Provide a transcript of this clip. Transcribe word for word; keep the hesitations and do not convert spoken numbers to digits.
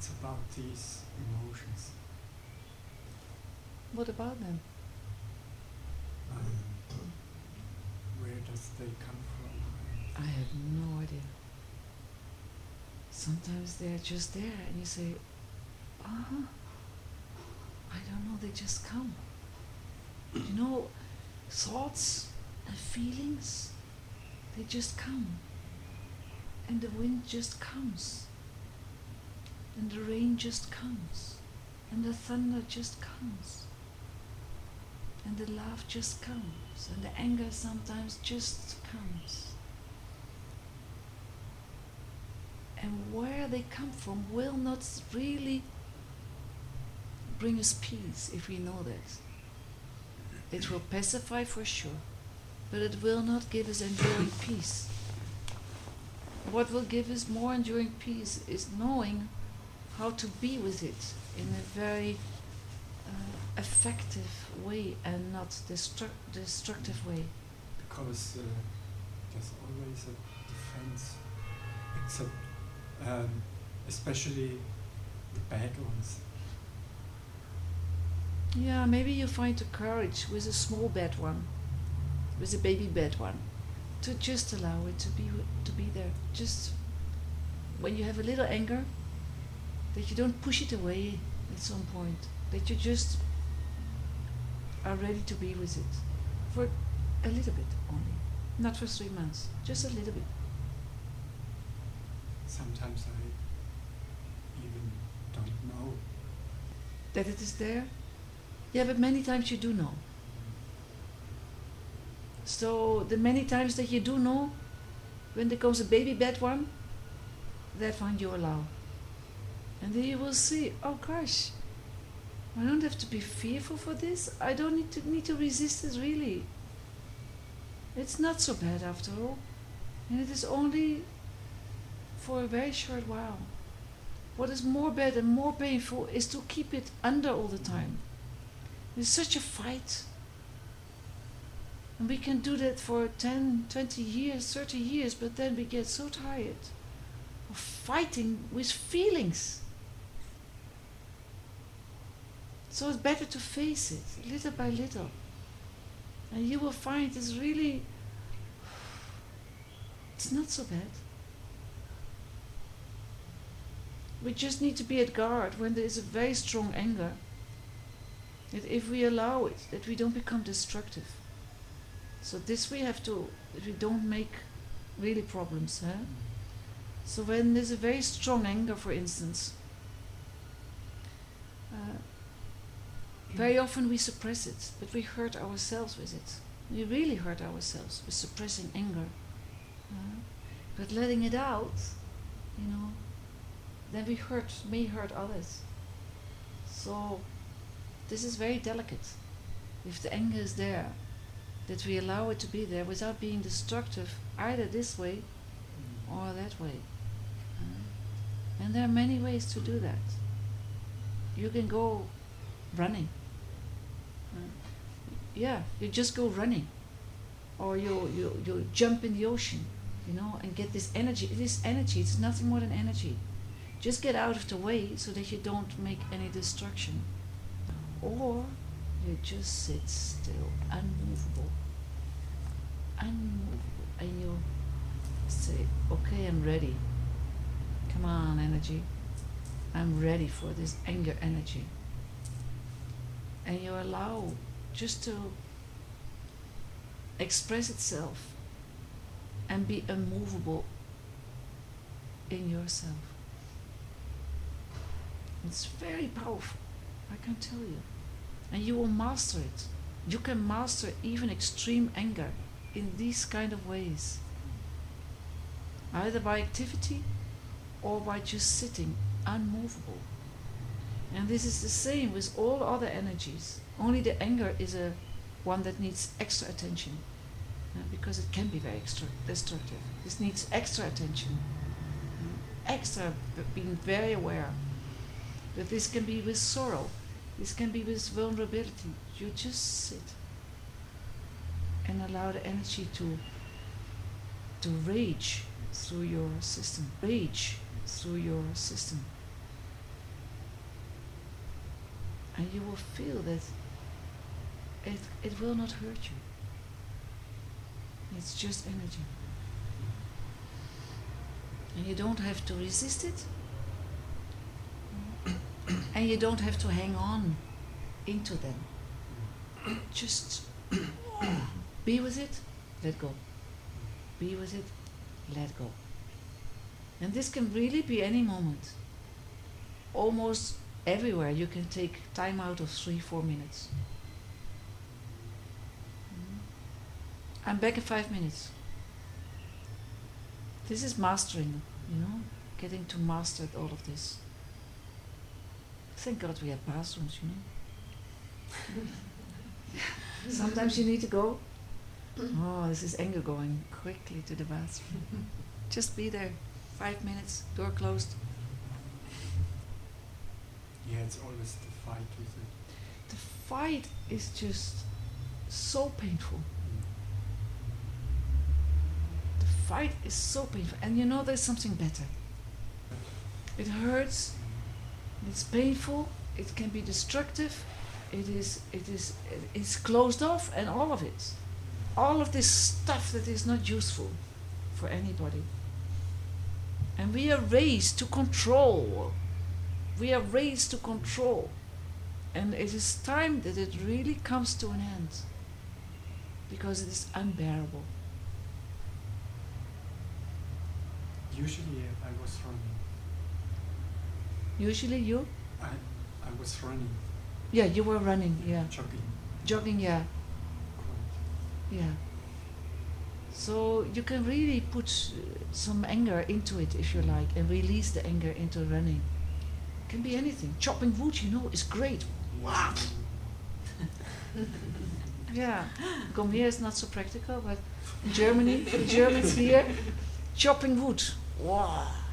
thoughts about these emotions. What about them? Um, where does they come from? I have no idea. Sometimes they're just there and you say, uh-huh, I don't know, they just come. You know, thoughts and feelings, they just come. And the wind just comes. And the rain just comes. And the thunder just comes. And the laugh just comes. And the anger sometimes just comes. And where they come from will not really bring us peace if we know that. It will pacify for sure, but it will not give us enduring peace. What will give us more enduring peace is knowing how to be with it in a very uh, effective way and not destru- destructive way. Because uh, there's always a defense, except um, especially the bad ones. Yeah, maybe you find the courage with a small bad one, with a baby bad one, to just allow it to be to be there. Just when you have a little anger, that you don't push it away at some point, that you just are ready to be with it for a little bit only, not for three months, just a little bit. Sometimes I even don't know that it is there. Yeah, but many times you do know. So the many times that you do know, when there comes a baby bad one, that one you allow. And then you will see, oh gosh, I don't have to be fearful for this. I don't need to need to resist it really. It's not so bad after all. And it is only for a very short while. What is more bad and more painful is to keep it under all the time. It's such a fight. And we can do that for ten, twenty years, thirty years, but then we get so tired of fighting with feelings. So it's better to face it, little by little. And you will find it's really, it's not so bad. We just need to be at guard when there is a very strong anger. That if we allow it, that we don't become destructive. So this we have to, that we don't make really problems. Huh? So when there's a very strong anger, for instance, uh, very often we suppress it, but we hurt ourselves with it. We really hurt ourselves with suppressing anger. Uh, but letting it out, you know, then we hurt, may hurt others. So this is very delicate. If the anger is there, that we allow it to be there without being destructive, either this way or that way. Uh, and there are many ways to do that. You can go running. Uh, yeah, you just go running. Or you, you, you jump in the ocean, you know, and get this energy. It is energy, it's nothing more than energy. Just get out of the way so that you don't make any destruction. Or you just sit still, unmovable. Unmovable. And you say, okay, I'm ready. Come on, energy. I'm ready for this anger energy. And you allow just to express itself and be immovable in yourself. It's very powerful, I can tell you. And you will master it. You can master even extreme anger in these kind of ways. Either by activity or by just sitting unmovable. And this is the same with all other energies. Only the anger is a one that needs extra attention. Uh, because it can be very extra destructive. This needs extra attention. Uh, extra, being very aware. But this can be with sorrow. This can be with vulnerability. You just sit and allow the energy to to rage through your system. Rage through your system. and you will feel that it, it will not hurt you. It's just energy. And you don't have to resist it. And you don't have to hang on into them. Just be with it, let go. Be with it, let go. And this can really be any moment. Almost everywhere you can take time out of three, four minutes. I'm back in five minutes. This is mastering, you know, getting to master all of this. Thank God we have bathrooms, you know. Sometimes you need to go. Oh, this is anger going quickly to the bathroom. Just be there. Five minutes, door closed. Yeah, it's always the fight with it. The fight is just so painful. The fight is so painful. And you know there's something better. It hurts, it's painful, it can be destructive, it is it is it's closed off, and all of it. All of this stuff that is not useful for anybody. And we are raised to control. We are raised to control. And it is time that it really comes to an end. Because it is unbearable. Usually uh, I was running. Usually you? I, I was running. Yeah, you were running, yeah. Jogging. Jogging, yeah. Correct. Yeah. So you can really put uh, some anger into it if you like, and release the anger into running. It can be anything. Chopping wood, you know, is great. Wow. Yeah. Come here is not so practical, but in Germany, the Germans here, chopping wood. Wow.